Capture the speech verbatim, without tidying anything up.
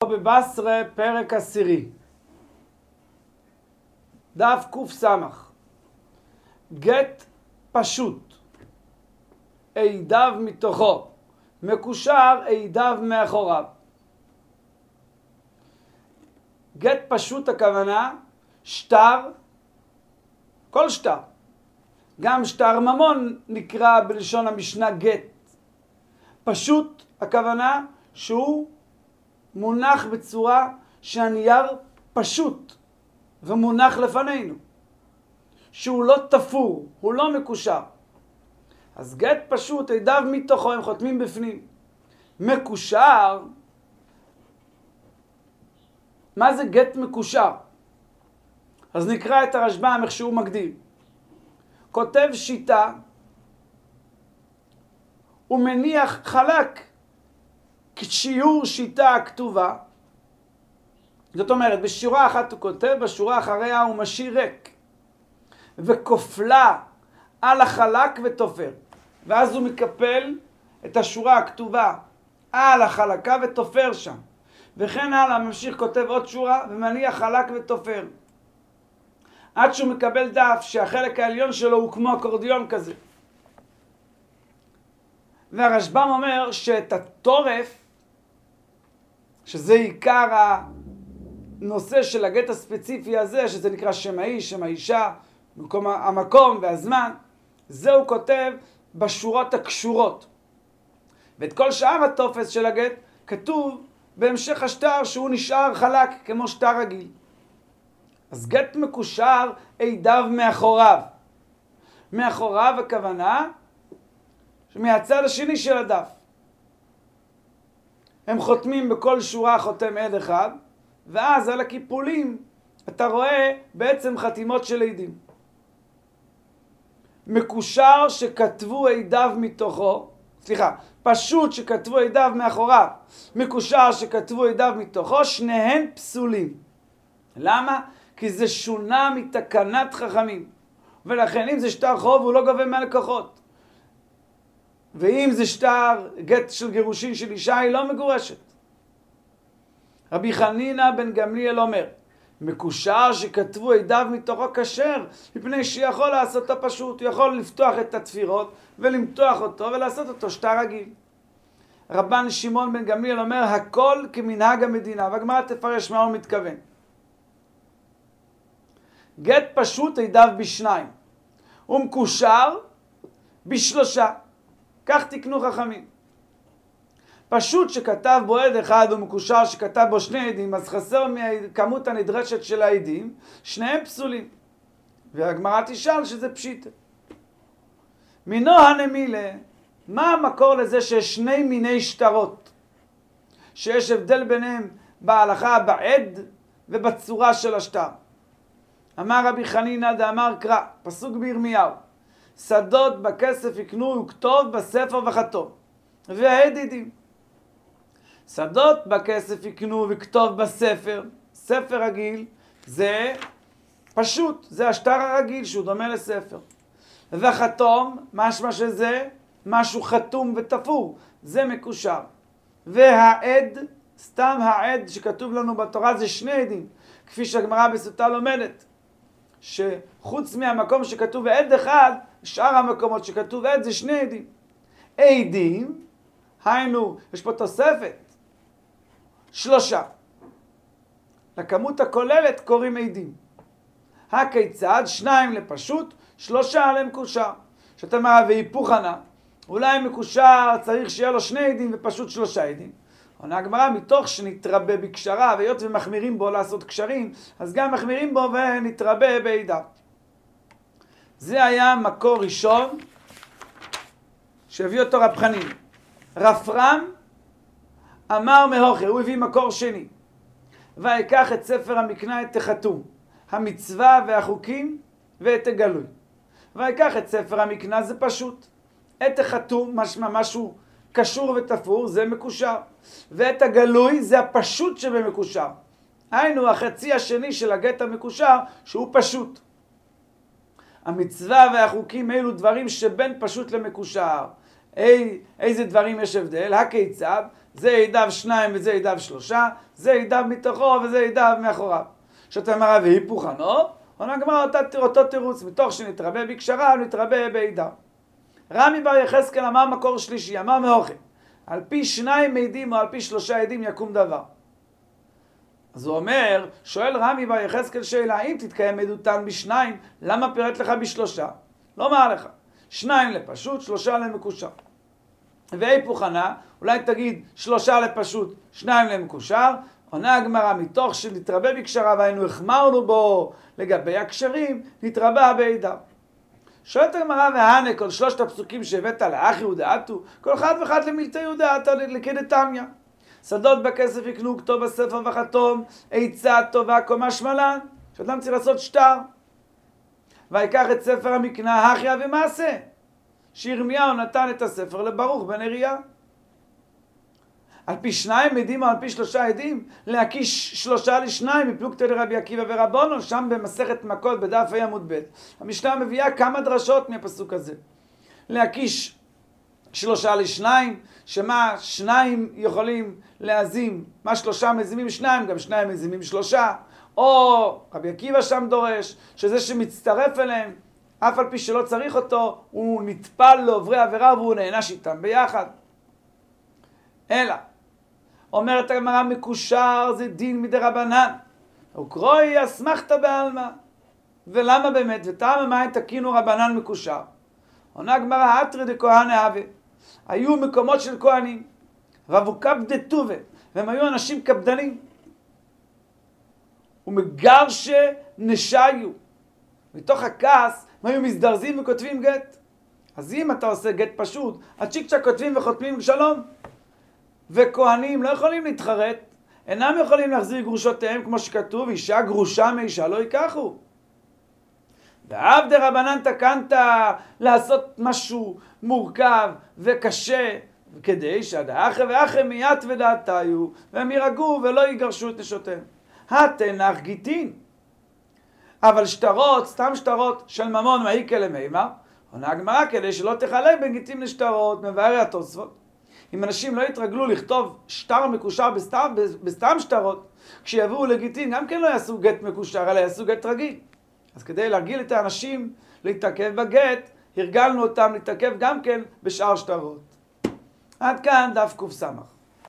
בבשרה פרק עשירי, דף קוף סמך. גט פשוט, עידיו מתוכו, מקושר עידיו מאחוריו. גט פשוט הכוונה שטר, כל שטר. גם שטר ממון נקרא בלשון המשנה גט. פשוט הכוונה שהוא מונח בצורה שהנייר פשוט ומונח לפנינו. שהוא לא תפור, הוא לא מקושר. אז גט פשוט, עידיו מתוכו, הם חותמים בפנים. מקושר, מה זה גט מקושר? אז נקרא את הרשב"ם איך שהוא מגדיר. כותב שיטה, הוא מניח חלק כשיעור שיטה הכתובה. זאת אומרת, בשורה אחת הוא כותב, בשורה אחריה הוא משאיר ריק. וכופלה על החלק ותופר. ואז הוא מקפל את השורה הכתובה על החלקה ותופר שם. וכן הלאה, ממשיך כותב עוד שורה ומניח חלק ותופר. עד שהוא מקבל דף שהחלק העליון שלו הוא כמו אקורדיון כזה. והרשב"ם אומר שאת התורף, שזה עיקר הנושא של הגט הספציפי הזה, שזה נקרא שם האיש, שם האישה, מקום, המקום והזמן, זה הוא כותב בשורות הקשורות. ואת כל שאר התופס של הגט כתוב בהמשך השטר שהוא נשאר חלק כמו שטר רגיל. אז גט מקושר עידיו מאחוריו. מאחוריו הכוונה מהצד השני של הדף. הם חותמים בכל שורה חותם עד אחד, ואז על הקיפולים אתה רואה בעצם חתימות של עידים. מקושר שכתבו עידיו מתוכו, סליחה, פשוט שכתבו עידיו מאחוריו, מקושר שכתבו עידיו מתוכו, שניהם פסולים. למה? כי זה שונה מתקנת חכמים. ולכן אם זה שטר חוב הוא לא גובה מהלקוחות. ואם זה שטר גט של גירושין של אישה היא לא מגורשת. רבי חנינא בן גמליאל אומר, מקושר שכתבו עידיו מתוכו כשר, מפני שיכול לעשות אותו פשוט, הוא יכול לפתוח את התפירות ולמתוח אותו ולעשות אותו שטר רגיל. רבן שמעון בן גמליאל אומר, הכל כמנהג המדינה, והגמרא תפרש מה הוא מתכוון. גט פשוט עידיו בשניים, הוא מקושר בשלושה, כך תקנו חכמים. פשוט שכתב בו עד אחד ומקושר שכתב בו שני עדים, אז חסר מכמות הנדרשת של העדים, שניהם פסולים. והגמרא תשאל שזה פשיטה. מינו הנמילה, מה המקור לזה שיש שני מיני שטרות? שיש הבדל ביניהם בהלכה, בעד ובצורה של השטר. אמר רבי חנינא דאמר קרא, פסוק בירמיהו, שדות בכסף יקנו וכתוב בספר וחתום. והעד עדים. שדות בכסף יקנו וכתוב בספר, ספר רגיל, זה פשוט, זה השטר הרגיל שהוא דומה לספר. וחתום, משמע שזה משהו חתום ותפור, זה מקושר. והעד, סתם העד שכתוב לנו בתורה זה שני עדים, כפי שהגמרא בסוטה לומדת, שחוץ מהמקום שכתוב עד אחד, שאר המקומות שכתוב עד זה שני עדים. עדים, היינו, יש פה תוספת, שלושה. לכמות הכוללת קוראים עדים. הכיצד? שניים לפשוט, שלושה למקושר. שאתה אומר, והיפוך ענה, אולי מקושר צריך שיהיה לו שני עדים ופשוט שלושה עדים. עונה הגמרא, מתוך שנתרבה בקשרה, והיות ומחמירים בו לעשות קשרים, אז גם מחמירים בו ונתרבה בעידיו. זה היה מקור ראשון שהביא אותו רב חנין. רפרם אמר מהוכר, הוא הביא מקור שני. ויקח את ספר המקנה את החתום, המצווה והחוקים ואת הגלוי. ויקח את ספר המקנה, זה פשוט. את החתום, משמע משהו קשור ותפור, זה מקושר. ואת הגלוי, זה הפשוט שבמקושר. היינו החצי השני של הגט המקושר, שהוא פשוט. המצווה והחוקים אלו דברים שבין פשוט למקושר. אי, איזה דברים יש הבדל? הכיצד? זה ידיו שניים וזה ידיו שלושה, זה ידיו מתוכו וזה ידיו מאחוריו. שאתה אמרה והיפוכנו, עונה הגמרא אותו תירוץ, מתוך שנתרבה בקשריו, נתרבה בידיו. רמי בר יחזקאל אמר מקור שלישי, אמר מאוכל, על פי שניים עדים או על פי שלושה עדים יקום דבר. אז הוא אומר, שואל רמי בר יחזקאל שאלה, אם תתקיים עדותן בשניים, למה פירט לך בשלושה? לא מה לך. שניים לפשוט, שלושה למקושר. והיפוכנה, אולי תגיד שלושה לפשוט, שניים למקושר, עונה הגמרא, מתוך שנתרבה בקשריו, היינו החמרנו בו לגבי הקשרים, נתרבה בעדיו. שואלת הגמרא והנה, כל שלושת הפסוקים שהבאת לאחי ודעתו, כל אחד ואחד למילתא יודעתא לכדתמיא. שדות בכסף יקנו, כתוב בספר וחתום, עצה טובה קומה שמלן, שאדם צריך לעשות שטר. ויקח את ספר המקנה, הכיה ומעשה. שירמיהו נתן את הספר לברוך בן נריה. על פי שניים עדים או על פי שלושה עדים, להקיש שלושה לשניים מפלוגתא לרבי עקיבא ורבונו, שם במסכת מכות בדף ה' עמוד ב'. המשנה מביאה כמה דרשות מהפסוק הזה. להקיש שלושה לשניים, שמה שניים יכולים להזים, מה שלושה מזימים שניים, גם שניים מזימים שלושה, או רבי עקיבא שם דורש, שזה שמצטרף אליהם, אף על פי שלא צריך אותו, הוא נטפל לעוברי עבירה והוא נענש איתם ביחד. אלא, אומרת הגמרא, מקושר זה דין מדרבנן, וקרוי אסמכתא בעלמא. ולמה באמת? וטעמא מאי תקינו רבנן מקושר. עונה הגמרא, אתרא דכהנא הווה. היו מקומות של כהנים, רבו קפדא טובה, והם היו אנשים קפדנים. ומגרשי נשיו. מתוך הכעס, הם היו מזדרזים וכותבים גט. אז אם אתה עושה גט פשוט, הצ'יק צ'ק כותבים וחותמים שלום. וכהנים לא יכולים להתחרט, אינם יכולים להחזיר גרושותיהם, כמו שכתוב, אישה גרושה מאישה לא ייקחו. ועבדי רבנן תקנת לעשות משהו מורכב וקשה, כדי שהדאחי ואחי מיית ודעתיו, והם ירגעו ולא יגרשו את נשותיהם. התנח גיטין. אבל שטרות, סתם שטרות של ממון מהיקה למימר, עונה הגמרא, כדי שלא תחלק בין גיטין לשטרות, מבארי התוספות. אם אנשים לא יתרגלו לכתוב שטר מקושר בסתם, בסתם שטרות, כשיבואו לגיטין גם כן לא יעשו גט מקושר, אלא יעשו גט רגיל. אז כדי להרגיל את האנשים להתעכב בגט, הרגלנו אותם להתעכב גם כן בשאר שטרות. עד כאן דף קס"ח.